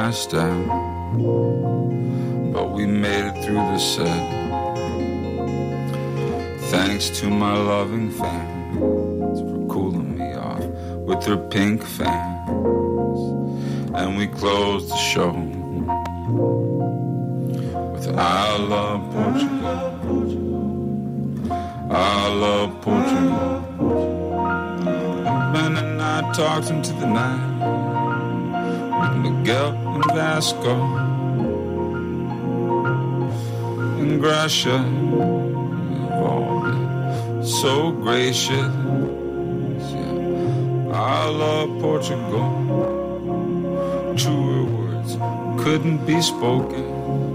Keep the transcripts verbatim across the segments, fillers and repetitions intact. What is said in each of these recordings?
smashed out, but we made it through the set. Thanks to my loving fans for cooling me off with their pink fans. And we closed the show with I love Portugal, I love Portugal. Ben and I talked into the night with Miguel and Vasco and Gracia. We've all been so gracious. Yeah. I love Portugal. Truer words couldn't be spoken.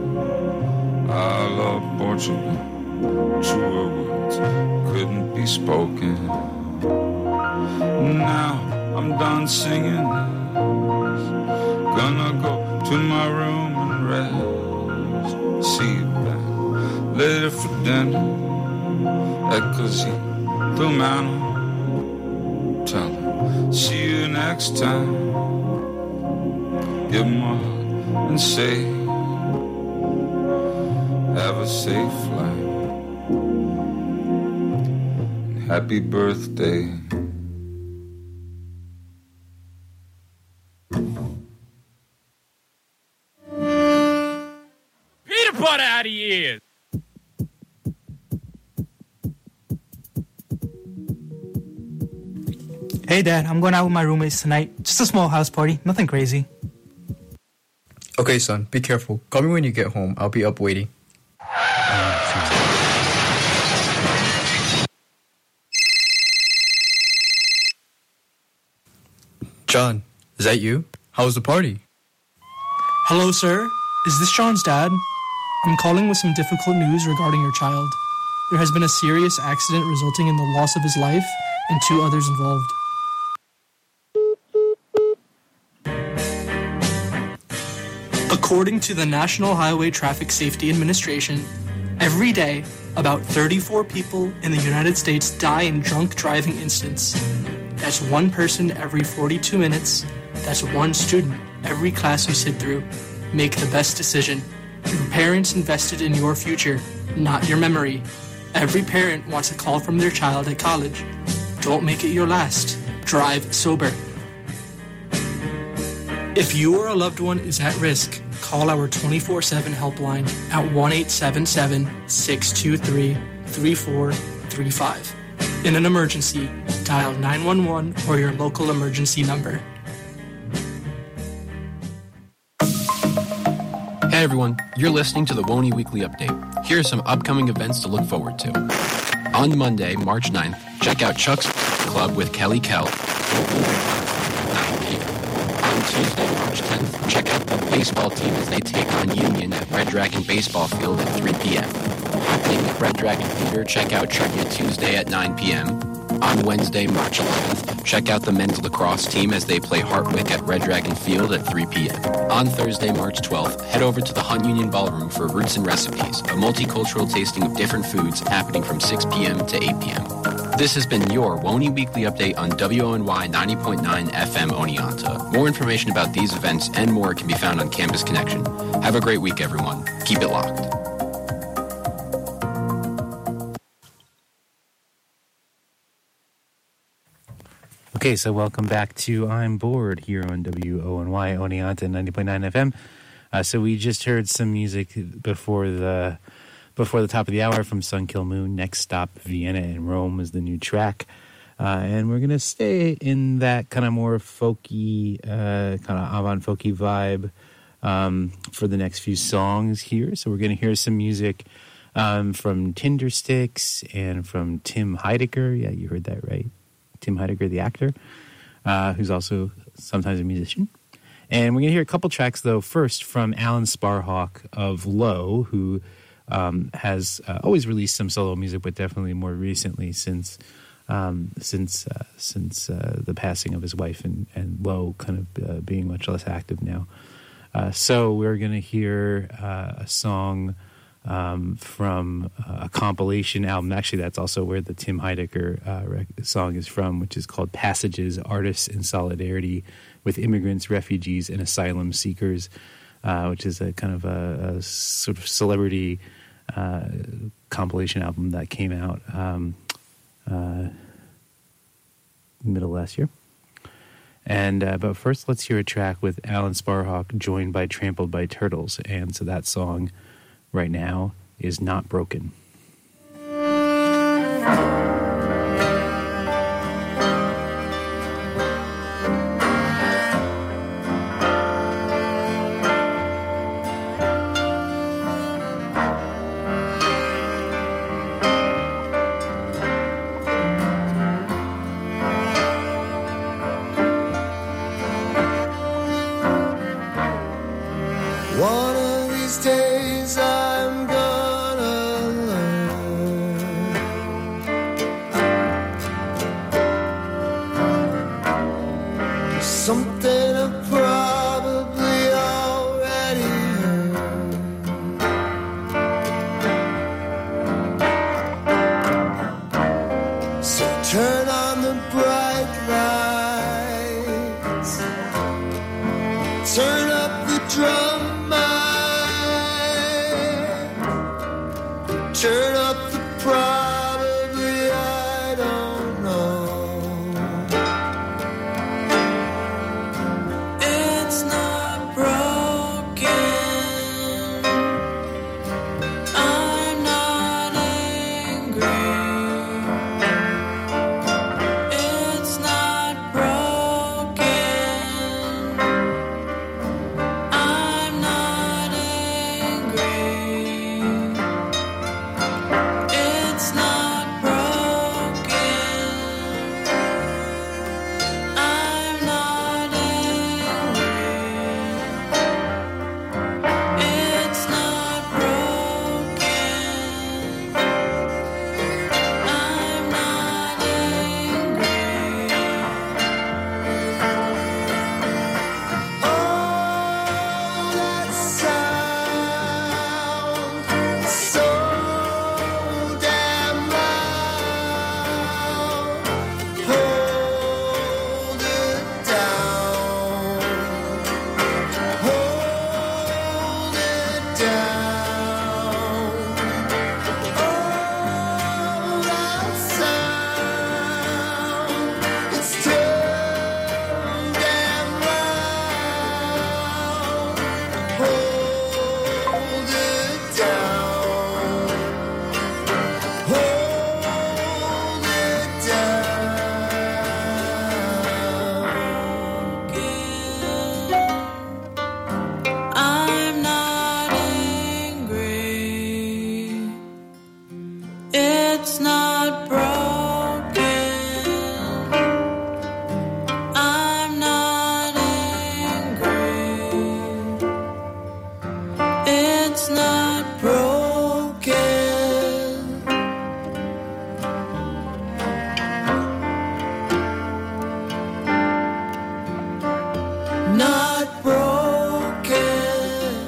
I love Portugal. Truer words couldn't be spoken. Now I'm done singing this. Gonna go to my room and rest. See you back later for dinner at Così Lumano. Tell her, see you next time. Give them a hug and say, have a safe flight. Happy birthday. Peanut butter out of your ears. Hey Dad, I'm going out with my roommates tonight. Just a small house party, nothing crazy. Okay, son, be careful. Call me when you get home. I'll be up waiting. John, is that you? How was the party? Hello, sir. Is this John's dad? I'm calling with some difficult news regarding your child. There has been a serious accident resulting in the loss of his life and two others involved. According to the National Highway Traffic Safety Administration, every day, about thirty-four people in the United States die in drunk driving incidents. That's one person every forty-two minutes. That's one student every class you sit through. Make the best decision. Your parents invested in your future, not your memory. Every parent wants a call from their child at college. Don't make it your last. Drive sober. If you or a loved one is at risk, call our twenty-four seven helpline at one eight seven seven, six two three, three four three five. In an emergency, dial nine one one or your local emergency number. Hey everyone, you're listening to the Woney Weekly Update. Here are some upcoming events to look forward to. On Monday, March ninth, check out Chuck's Club with Kelly Kell. On Tuesday, March tenth, check out the baseball team as they take on Union at Red Dragon Baseball Field at three p.m. Happening at Red Dragon Theater, check out Trivia Tuesday at nine p.m. On Wednesday, March eleventh, check out the men's lacrosse team as they play Hartwick at Red Dragon Field at three p.m. On Thursday, March twelfth, head over to the Hunt Union Ballroom for Roots and Recipes, a multicultural tasting of different foods happening from six p.m. to eight p.m. This has been your Woney Weekly Update on W O N Y ninety point nine F M Oneonta. More information about these events and more can be found on Campus Connection. Have a great week, everyone. Keep it locked. Okay, so welcome back to I'm Bored here on W O N Y Oneonta ninety point nine F M. Uh, so we just heard some music before the before the top of the hour from Sun Kill Moon. Next Stop, Vienna and Rome is the new track. Uh, and we're going to stay in that kind of more folky, uh, kind of avant-folky vibe um, for the next few songs here. So we're going to hear some music um, from Tindersticks and from Tim Heidecker. Yeah, you heard that right. Tim Heidecker, the actor, uh, who's also sometimes a musician. And we're going to hear a couple tracks, though, first from Alan Sparhawk of Low, who um, has uh, always released some solo music, but definitely more recently since um, since uh, since uh, the passing of his wife and, and Low kind of uh, being much less active now. Uh, so we're going to hear uh, a song um, from uh, a compilation album. Actually, that's also where the Tim Heidecker uh, rec- song is from, which is called Passages, Artists in Solidarity with Immigrants, Refugees, and Asylum Seekers, uh, which is a kind of a, a sort of celebrity uh, compilation album that came out um, uh, middle last year. And uh, but first, let's hear a track with Alan Sparhawk, joined by Trampled by Turtles. And so that song right now is Not Broken. One of these days I'm gonna learn something I've probably already heard. So turn on the bright lights, turn up the drum, turn up the probably, I don't know. It's not broken, I'm not angry. It's not broken, I'm not angry. It's not broken, I'm not angry. It's not broken, I'm not angry. Oh, that sound, so damn loud. Hold it down, hold it down. Oh, that sound, it's too damn loud. Hold it down, hold it down. I'm not angry. It's not broken, I'm not angry. It's not broken, not broken.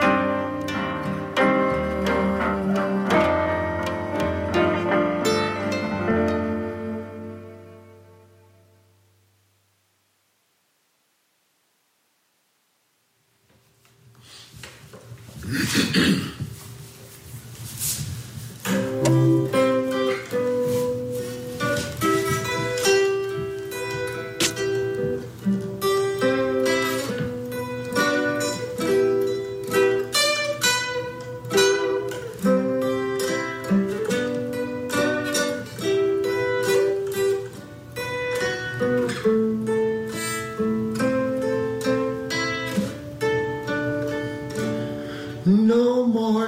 No more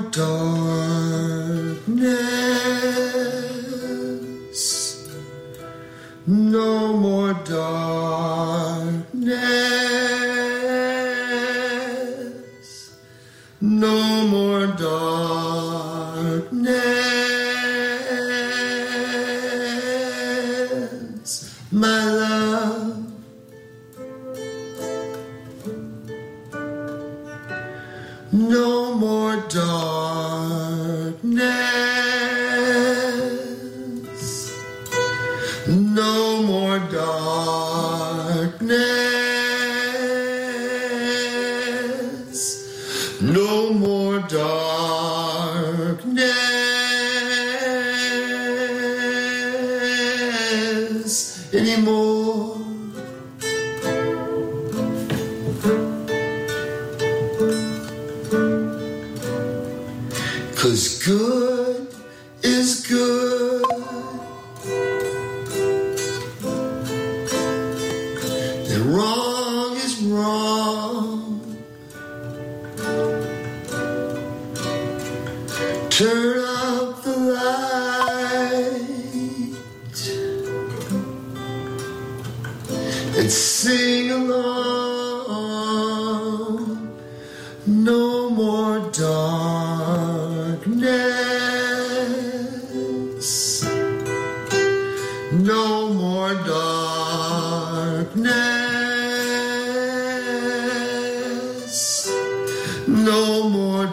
darkness, no more darkness, no more darkness, my love. no more darkness, no more darkness, no more darkness anymore. 'Cause good is good, and wrong is wrong. Turn up the light and sing along. No more darkness, no more darkness, no more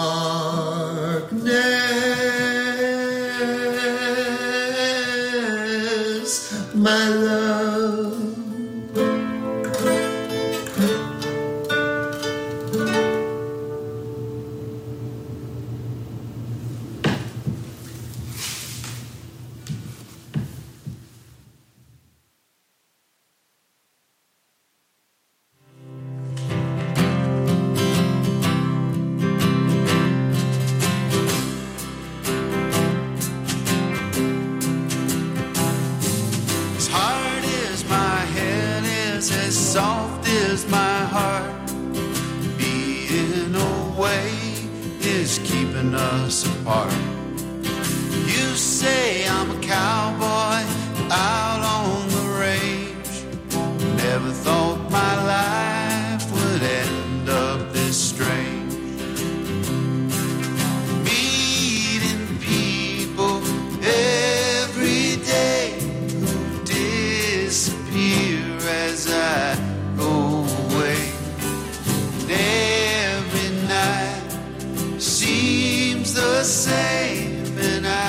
darkness, my love. As hard as my head is, as soft as my heart, being away is keeping us apart. You say I'm a cowboy out on the range. Never thought my life would end up this strange. Meeting people every day who disappear as I go away. And every night seems the same, and I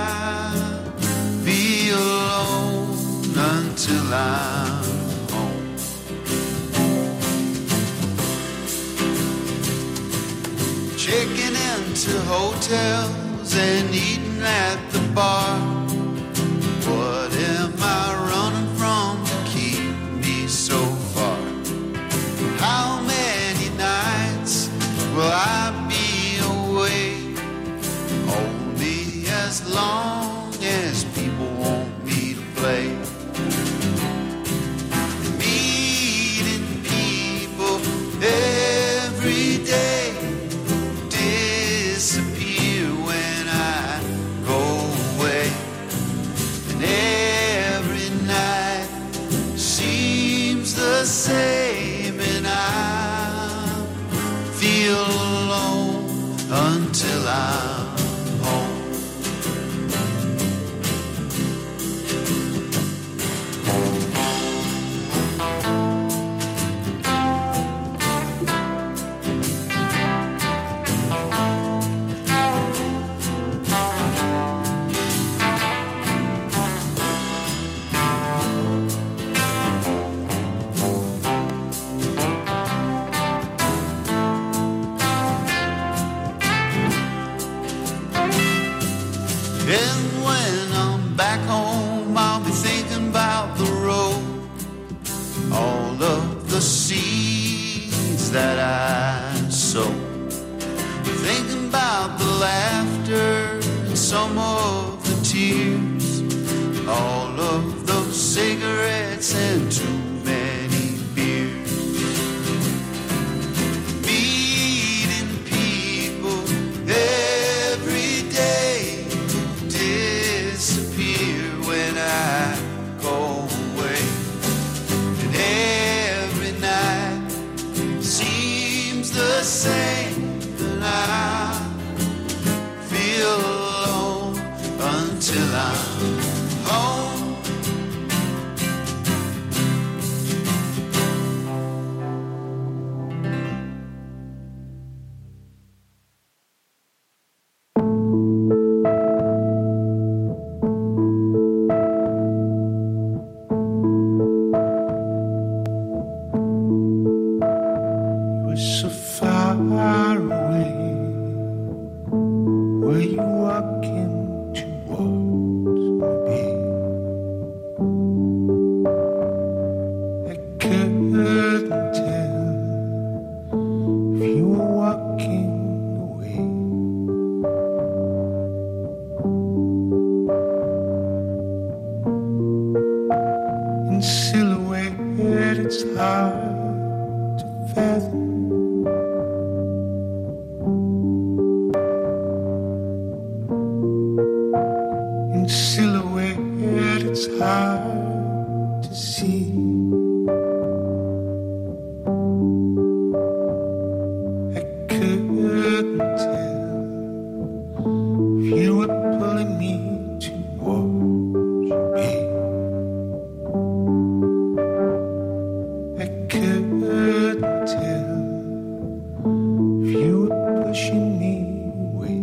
be alone until I'm home. Checking into hotels and eating at the bar. What am I running from to keep me so far? How many nights will I be away? Only as long as people want me to play. Meeting people every day disappear when I go away. And every night seems the same, and I feel alone until I'm home. And when I'm back home, I'll be thinking about the road, all of the seeds that I sowed. Thinking about the laughter and some of the tears, all of those cigarettes and too many beers. Meeting people every day disappear when I go away. And every night seems the same, and I feel alone until I'm home. far away. Were you walking towards me? I couldn't tell if you were walking away. In silhouette, it's hard to fathom. In silhouette, it's hard to see. I couldn't tell if you were pulling me towards me. I couldn't tell if you were pushing me away.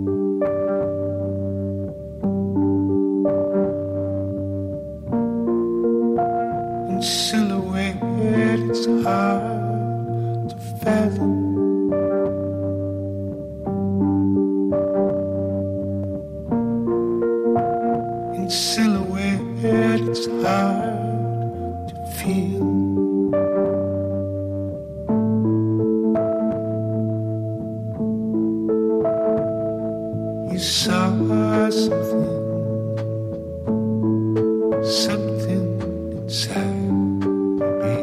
In silhouette, it's hard to fathom. In silhouette, it's hard to feel. You saw something, something inside me.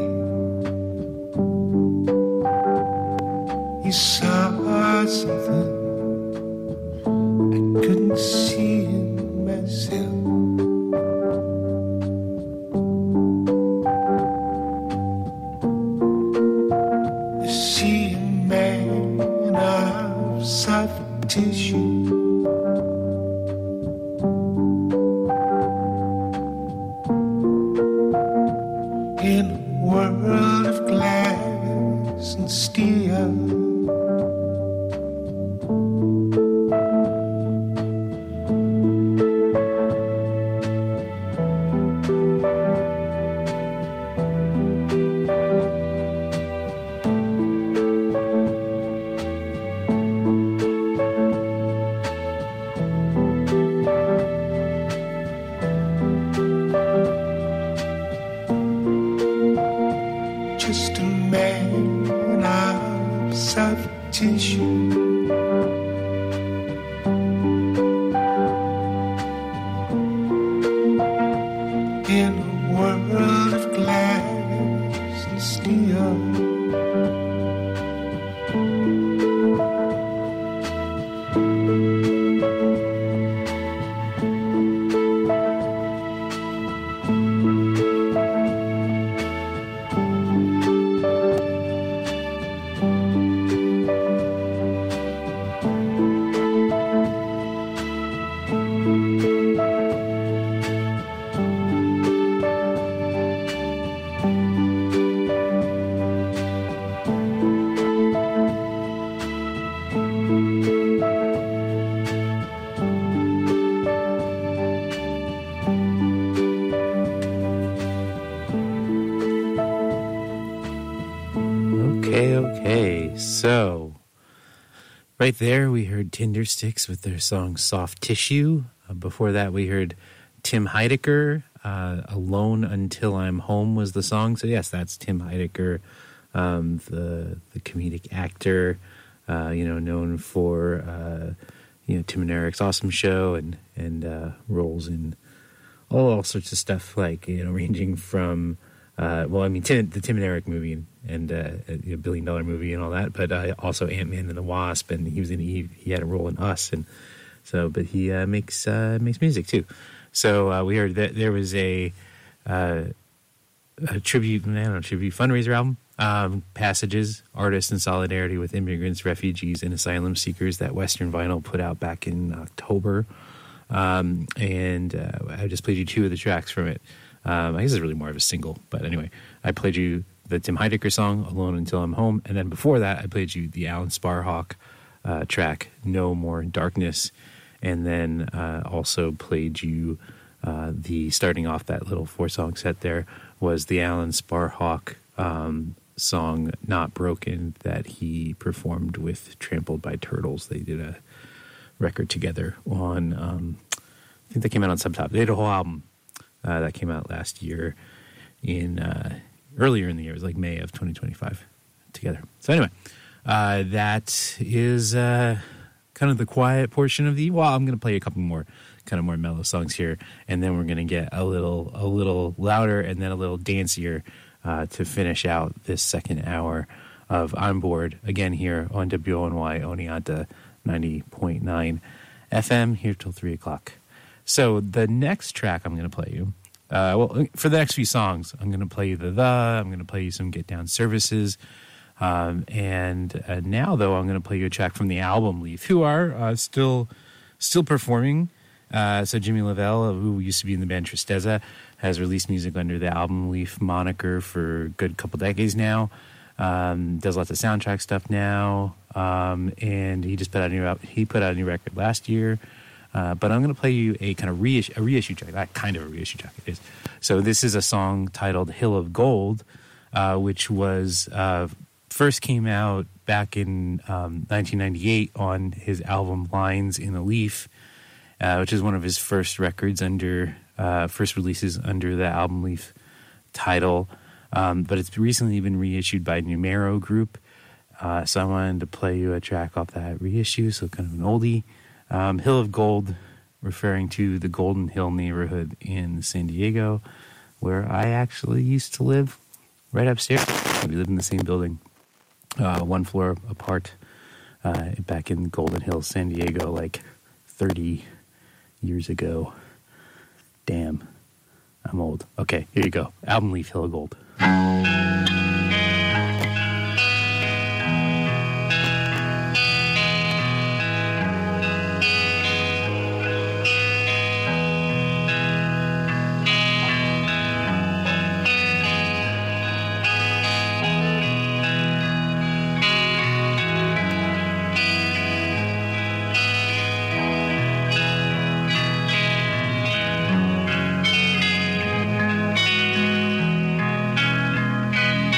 You saw something I couldn't see in myself. I see a man of soft tissue. In a world of glass and steel. Just a man of soft tissue. In a world of glass and steel. Okay, okay. So, right there, we heard Tindersticks with their song Soft Tissue. Uh, before that, we heard Tim Heidecker, uh, Alone Until I'm Home was the song. So, yes, that's Tim Heidecker, um, the the comedic actor, uh, you know, known for, uh, you know, Tim and Eric's Awesome Show and, and uh, roles in all, all sorts of stuff, like, you know, ranging from... Uh, well, I mean, Tim, the Tim and Eric movie and, and uh, a billion dollar movie and all that, but uh, also Ant-Man and the Wasp, and he was in he, he had a role in Us, and so, but he uh, makes uh, makes music too. So uh, we heard that there was a, uh, a tribute, I don't know, tribute fundraiser album, um, Passages, Artists in Solidarity with Immigrants, Refugees, and Asylum Seekers that Western Vinyl put out back in October, um, and uh, I just played you two of the tracks from it. Um, I guess it's really more of a single, but anyway, I played you the Tim Heidecker song, Alone Until I'm Home, and then before that, I played you the Alan Sparhawk uh, track, No More Darkness, and then uh, also played you uh, the, starting off that little four-song set there, was the Alan Sparhawk um, song Not Broken that he performed with Trampled by Turtles. They did a record together on, um, I think they came out on Subtop. They did a whole album uh, that came out last year in, uh, earlier in the year. It was like May of twenty twenty-five together. So anyway, uh, that is uh, kind of the quiet portion of the, well, I'm going to play a couple more kind of more mellow songs here, and then we're going to get a little a little louder and then a little dancier uh, to finish out this second hour of On Board, again here on W O N Y Oneonta ninety point nine F M, here till three o'clock. So the next track I'm going to play you, uh, well, for the next few songs, I'm going to play you the The, I'm going to play you some Get Down Services, um, and uh, now, though, I'm going to play you a track from the album Leaf, who are uh, still still performing. Uh, so Jimmy Lavelle, who used to be in the band Tristeza, has released music under the Album Leaf moniker for a good couple decades now. Um, does lots of soundtrack stuff now, um, and he just put out a new he put out a new record last year. Uh, but I'm going to play you a kind of reissue, a reissue track, not kind of a reissue track it is. So this is a song titled "Hill of Gold," uh, which was uh, first came out back in um, nineteen ninety-eight on his album "Lines in a Leaf." Uh, which is one of his first records under, uh, first releases under the Album Leaf title. Um, but it's recently been reissued by Numero Group. Uh, so I wanted to play you a track off that reissue, so kind of an oldie. Um, Hill of Gold, referring to the Golden Hill neighborhood in San Diego, where I actually used to live, right upstairs. We lived in the same building, uh, one floor apart, uh, back in Golden Hill, San Diego, like thirty years ago. Damn, I'm old. Okay, here you go. Album Leaf, Hill of Gold. Thank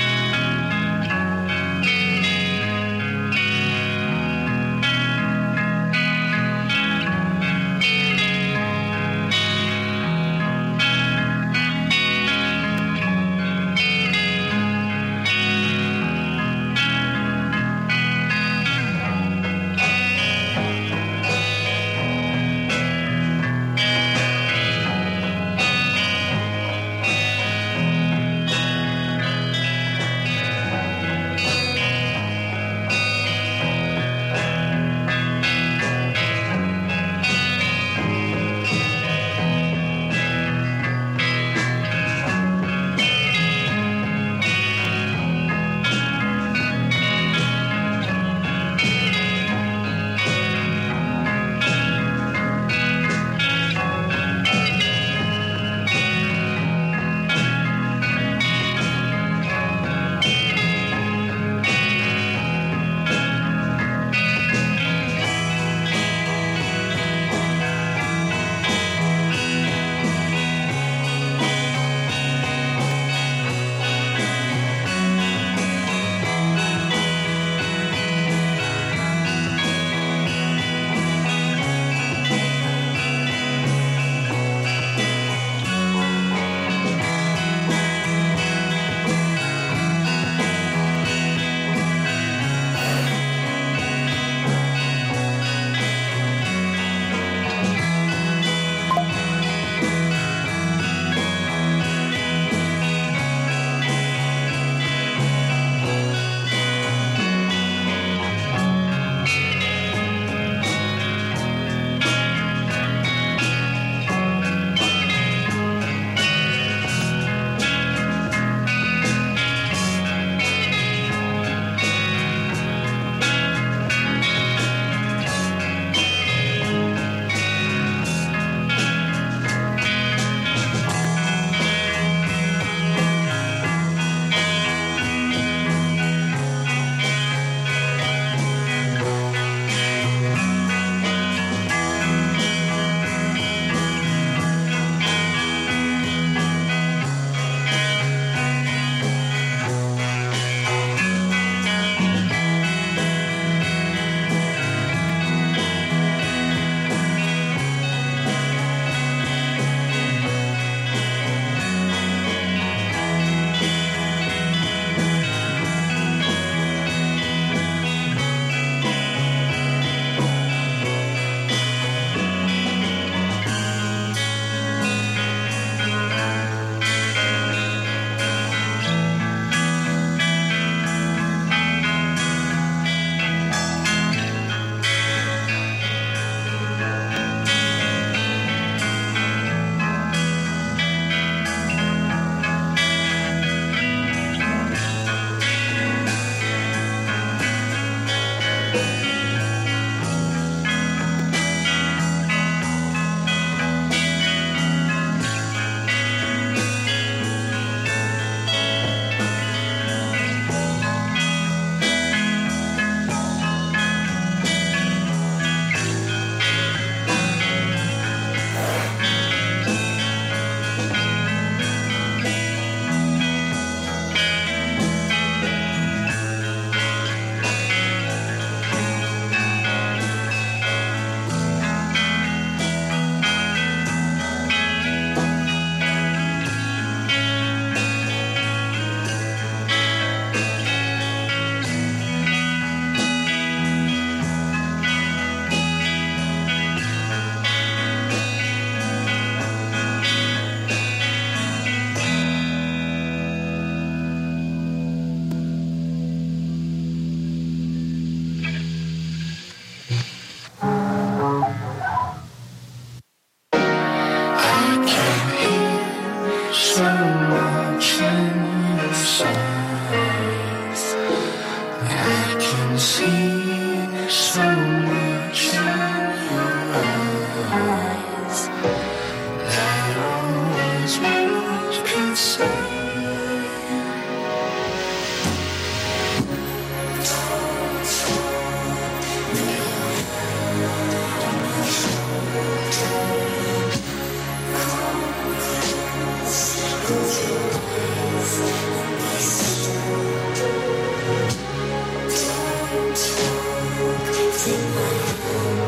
Take my hand.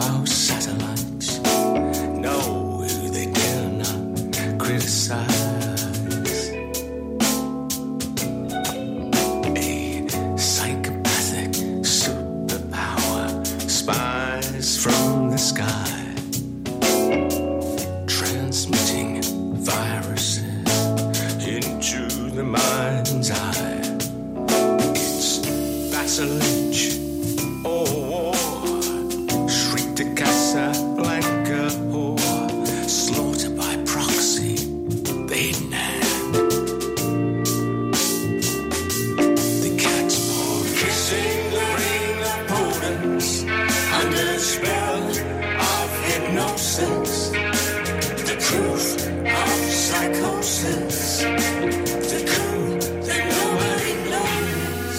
our satellites know they dare not criticize. A psychopathic superpower spies from the sky, transmitting viruses into the mind's eye. It's vassalage or war, shriek to Casablanca or slaughter by proxy, Badenhand. The cat's paw kissing the ring of potence under the spell of hypnosis. The truth of psychosis. The coup that nobody knows.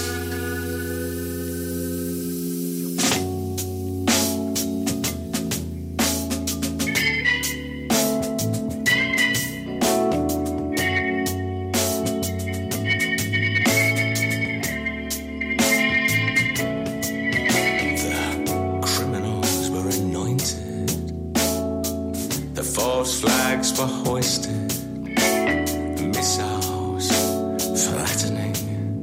The criminals were anointed. The false flags were hoisted. Missiles flattening,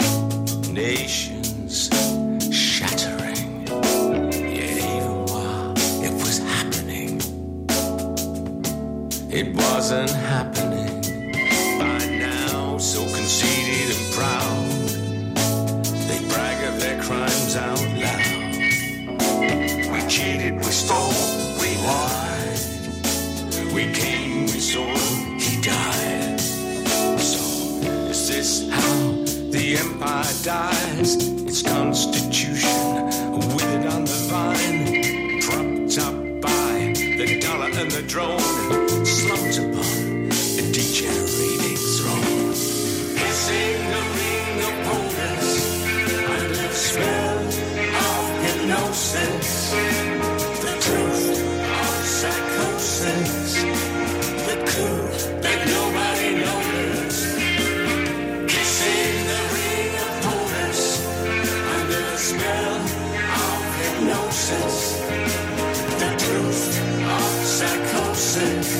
nations shattering. Yet even while it was happening, it wasn't happening. By now, so conceited and proud, they brag of their crimes out loud. We cheated, we stole, we lied. We came, we saw, he died. So, is this how the empire dies? Its constitution withered on the vine, propped up by the dollar and the drone, slumped upon a degenerating throne. Kissing the ring of potence under the spell of hypnosis. The truth of psychosis. The coup that nobody knows. Kissing the ring of potence under the spell of hypnosis. The truth of psychosis.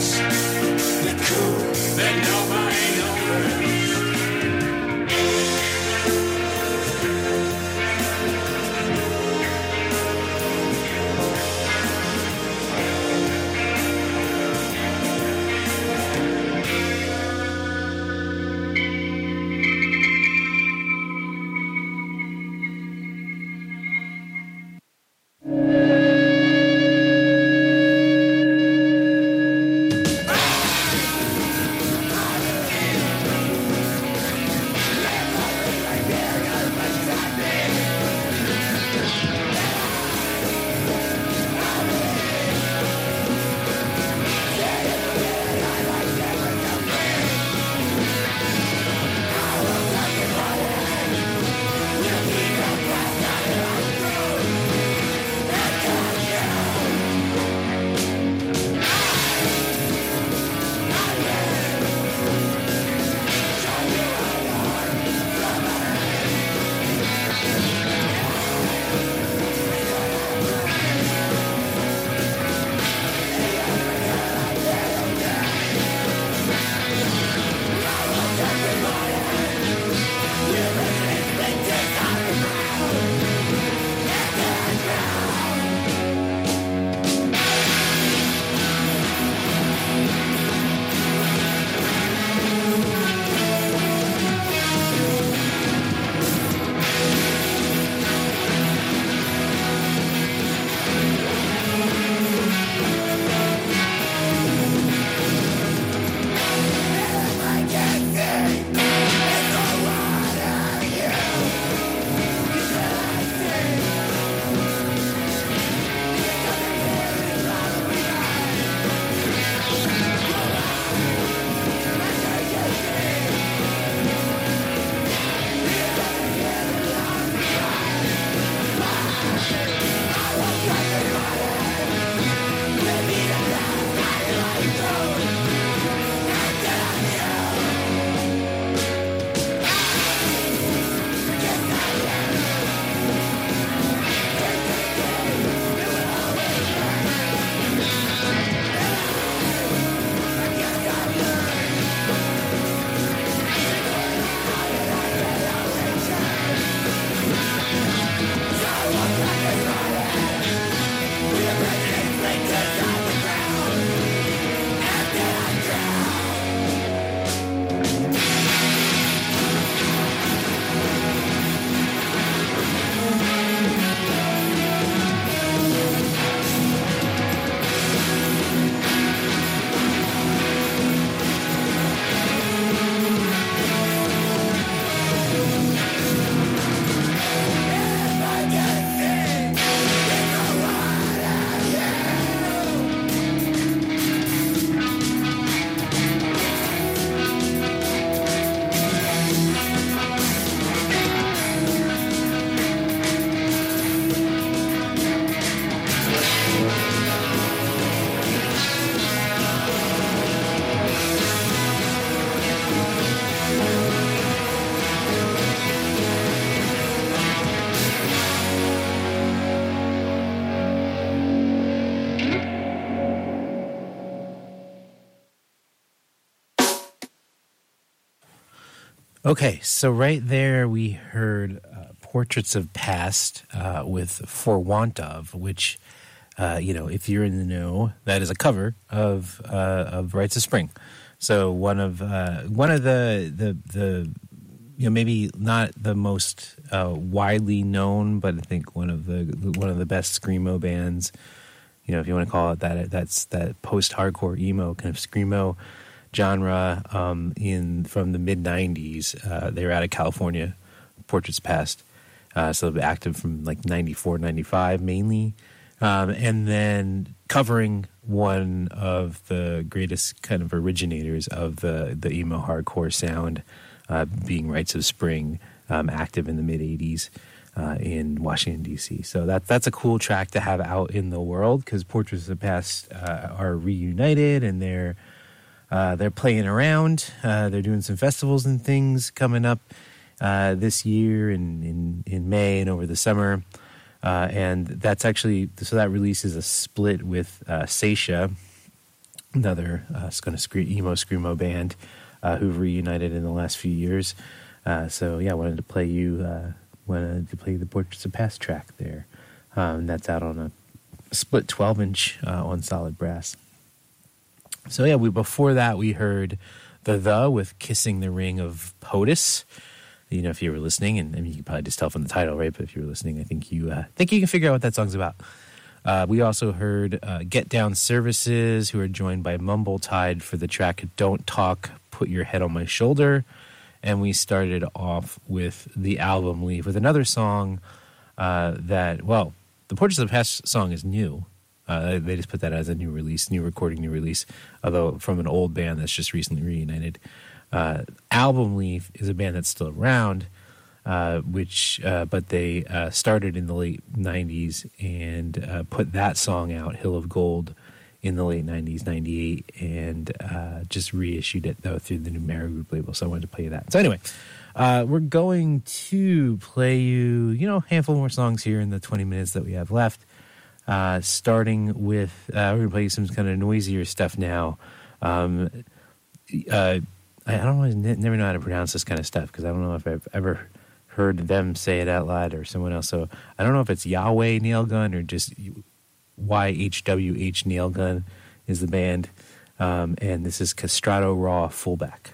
Okay, so right there we heard uh, Portraits of Past uh, with For Want Of, which, uh, you know, if you're in the know, that is a cover of uh, of Rites of Spring. So one of uh, one of the, the the you know maybe not the most uh, widely known, but I think one of the one of the best screamo bands. You know, if you want to call it that, that's that post-hardcore emo kind of screamo genre um, in from the mid nineties. Uh, they were out of California, Portraits Past. Uh, so they're active from like ninety-four, ninety-five mainly. Um, and then covering one of the greatest kind of originators of the, the emo hardcore sound, uh, being Rites of Spring, um, active in the mid eighties. Uh, in Washington, D C So that that's a cool track to have out in the world because Portraits of Past uh, are reunited and they're uh, they're playing around. Uh, they're doing some festivals and things coming up uh, this year in, in, in May and over the summer. Uh, and that's actually, so that release is a split with uh, Seisha, another uh, kind of scre- emo screamo band uh, who've reunited in the last few years. Uh, so yeah, I wanted to play you... Uh, wanted to play the Portraits of Past track there. Um, that's out on a split twelve inch uh, on solid brass. So yeah, we before that we heard The The with Kissing the Ring of POTUS. You know, if you were listening, and I mean, you can probably just tell from the title, right? But if you were listening, I think you uh, think you can figure out what that song's about. Uh, we also heard uh, Get Down Services, who are joined by Mumble Tide for the track Don't Talk, Put Your Head on My Shoulder. And we started off with the album Leave with another song uh, that, well, the Portraits of the Past song is new. Uh, they just put that as a new release, new recording, new release, although from an old band that's just recently reunited. Uh, album Leave is a band that's still around, uh, which uh, but they uh, started in the late nineties and uh, put that song out, Hill of Gold, in the late nineties, ninety-eight, and uh, just reissued it, though, through the Numera Group label, so I wanted to play you that. So anyway, uh, we're going to play you, you know, a handful more songs here in the twenty minutes that we have left, uh, starting with, uh, we're going to play you some kind of noisier stuff now. Um, uh, I don't know, I never know how to pronounce this kind of stuff, because I don't know if I've ever heard them say it out loud or someone else, so I don't know if it's Yahweh Nailgun or just... Y H W H Nailgun is the band, um, and this is Castrato Raw Fullback.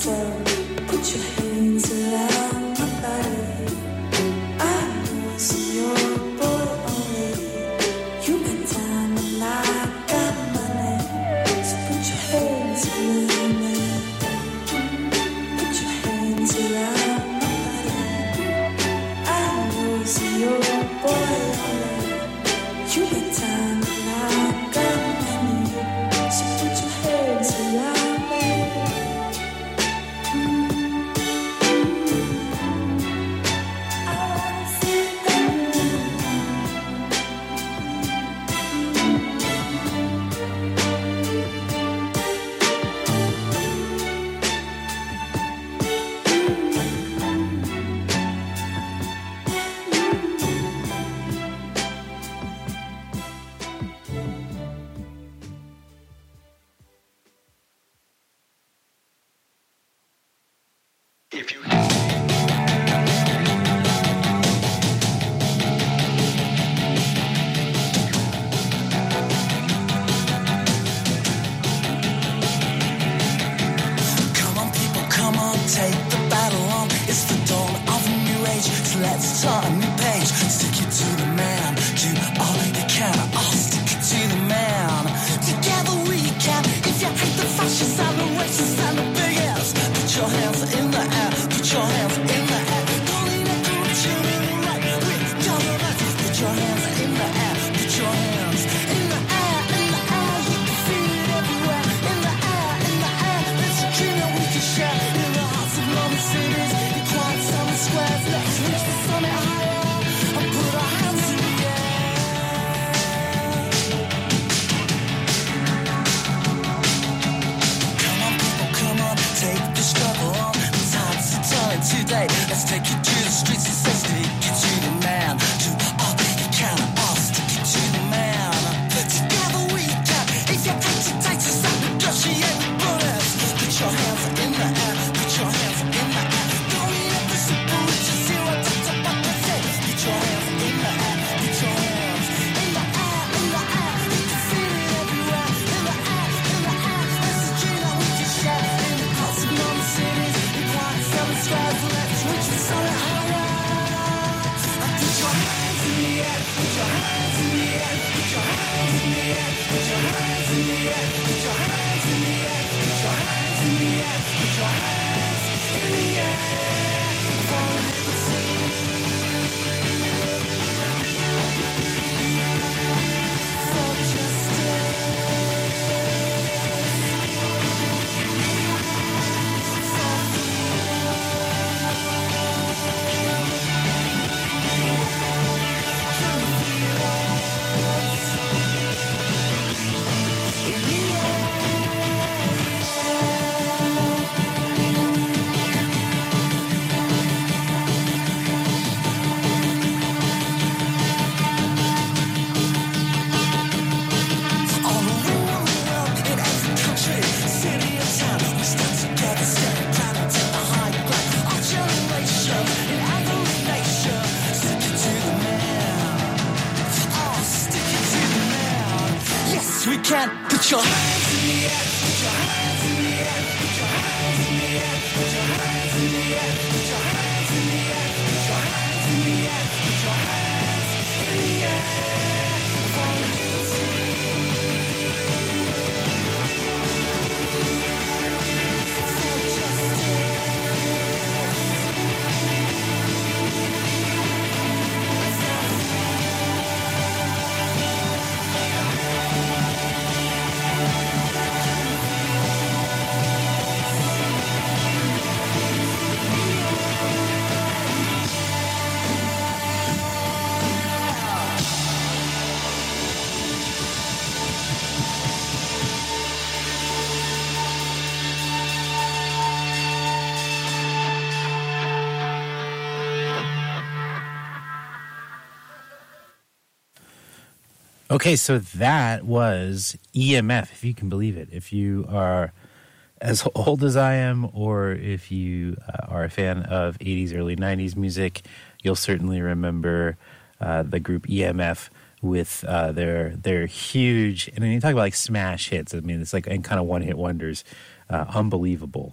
Okay, so that was E M F, if you can believe it. If you are as old as I am, or if you uh, are a fan of eighties, early nineties music, you'll certainly remember uh, the group E M F with uh, their their huge, and then you talk about like smash hits. I mean, it's like, and kind of one-hit wonders. Uh, Unbelievable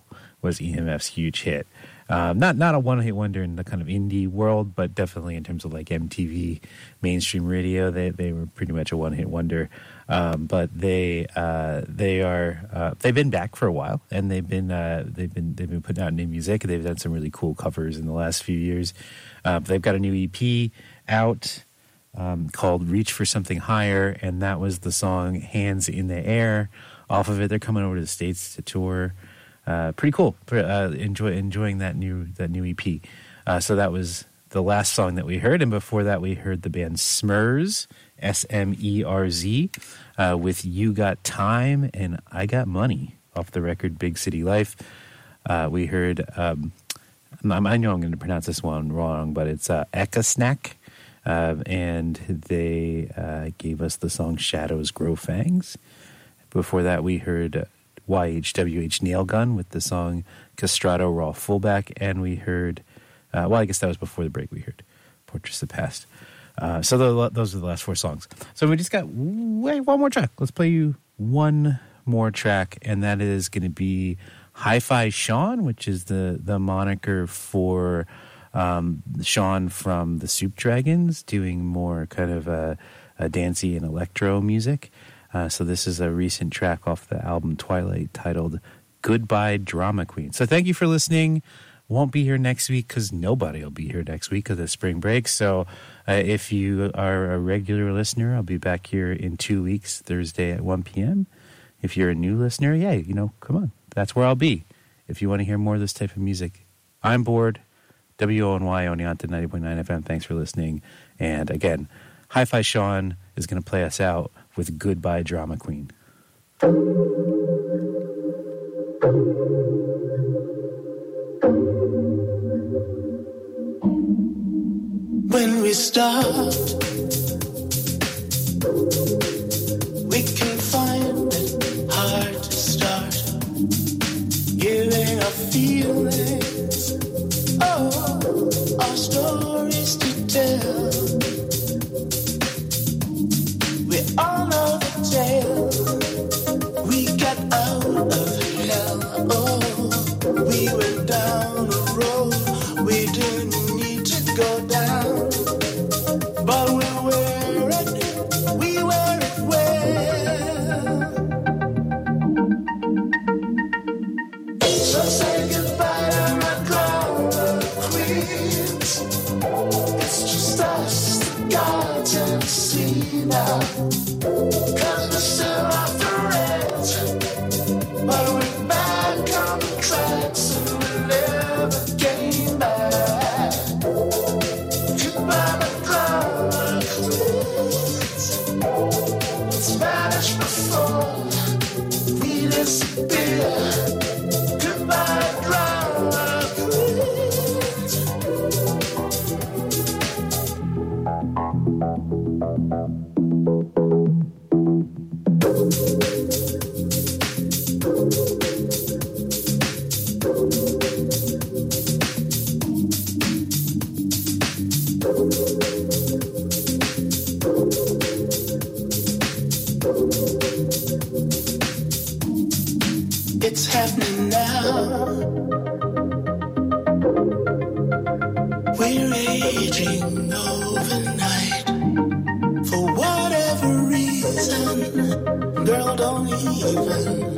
was E M F's huge hit. Um, not not a one-hit wonder in the kind of indie world, but definitely in terms of like M T V, mainstream radio, they they were pretty much a one-hit wonder. Um, but they uh, they are uh, they've been back for a while, and they've been uh, they've been they've been putting out new music. They've done some really cool covers in the last few years. Uh, they've got a new E P out um, called "Reach for Something Higher," and that was the song "Hands in the Air." Off of it, they're coming over to the States to tour. Uh, pretty cool. Uh, enjoy enjoying that new that new E P. Uh, so that was the last song that we heard, and before that, we heard the band Smurz, S M E R Z, uh, with "You Got Time" and "I Got Money" off the record "Big City Life." Uh, we heard. Um, I know I'm going to pronounce this one wrong, but it's uh, Eka Snack, uh, and they uh, gave us the song "Shadows Grow Fangs." Before that, we heard Y H W H Nailgun with the song Castrato Raw Fullback, and we heard, uh, well, I guess that was before the break, we heard Portraits of the Past. Uh, so the, those are the last four songs. So we just got wait, one more track. Let's play you one more track, and that is going to be Hi-Fi Sean, which is the, the moniker for um, Sean from the Soup Dragons, doing more kind of a, a dancey and electro music. Uh, so this is a recent track off the album Twilight titled Goodbye Drama Queen. So thank you for listening. Won't be here next week because nobody will be here next week because of spring break. So uh, if you are a regular listener, I'll be back here in two weeks, Thursday at one p.m. If you're a new listener, yeah, you know, come on. That's where I'll be. If you want to hear more of this type of music, I'm bored. W O N Y, Oneonta ninety point nine F M. Thanks for listening. And again, Hi-Fi Sean is going to play us out with Goodbye Drama Queen. When we start, we can find it hard to start giving our feelings, oh, our stories to tell. We all know the tale. We got out of hell. Oh, we went down a road we didn't need to go down. But we wear it, we wear it well. So say goodbye to my drama queens. It's just us, the gods and the sea now. Cause we're still after it, but we're back on the tracks and we never came back. Goodbye, my drama queens. It's vanished before we disappear. Goodbye, drama queens. It's happening now. We're aging overnight. For whatever reason, girl, don't even.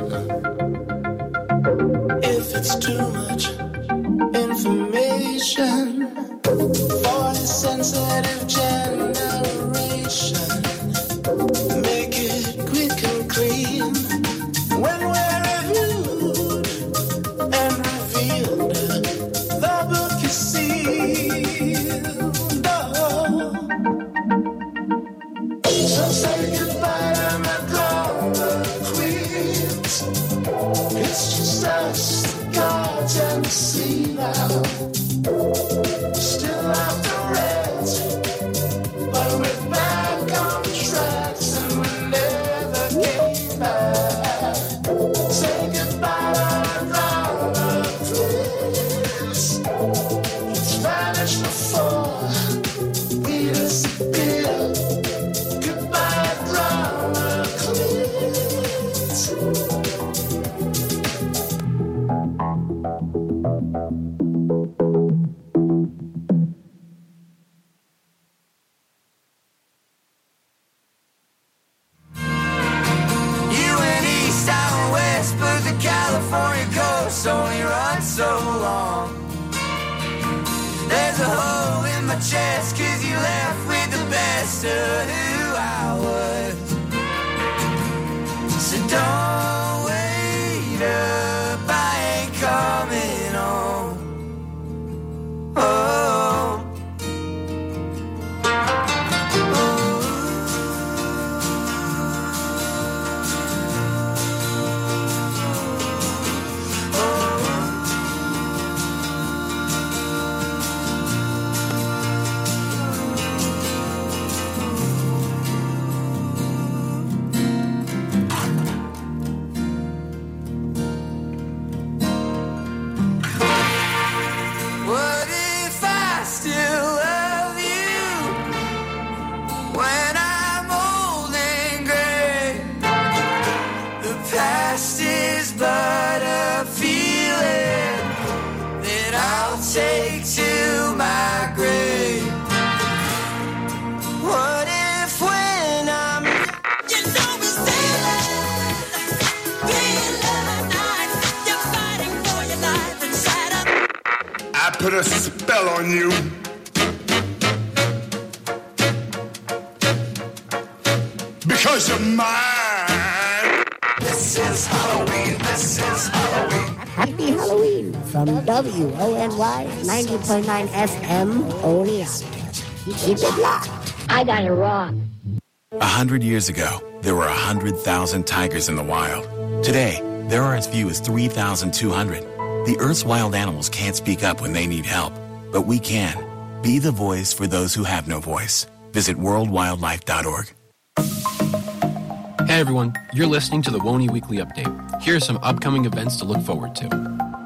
If it's too much information for this sensitive generation, make it quick and clean. When we're reviewed and revealed, the book is sealed. Oh. So say goodbye to my drama queens. It's just us, the gods and the sea now. Still after it, but we're back on the tracks and we never came back. Say goodbye to my drama queens. It's vanished before we disappear. Goodbye, drama queens. run so long. There's a hole in my chest, cause you left with the best of who I was. So don't wait up, I ain't coming home. Oh. Take to my grave. What if when I'm you know me sailing, feeling nice, you're fighting for your life inside of I put a spell on you. Because you're mine. This is Halloween, this is Halloween. Happy Halloween from W O N Y ninety point nine F M, Oneonta. Keep it locked. I got it wrong. A hundred years ago, there were a hundred thousand tigers in the wild. Today, there are as few as three thousand two hundred. The Earth's wild animals can't speak up when they need help, but we can. Be the voice for those who have no voice. Visit world wildlife dot org. Hey everyone, you're listening to the W O N Y Weekly Update. Here are some upcoming events to look forward to.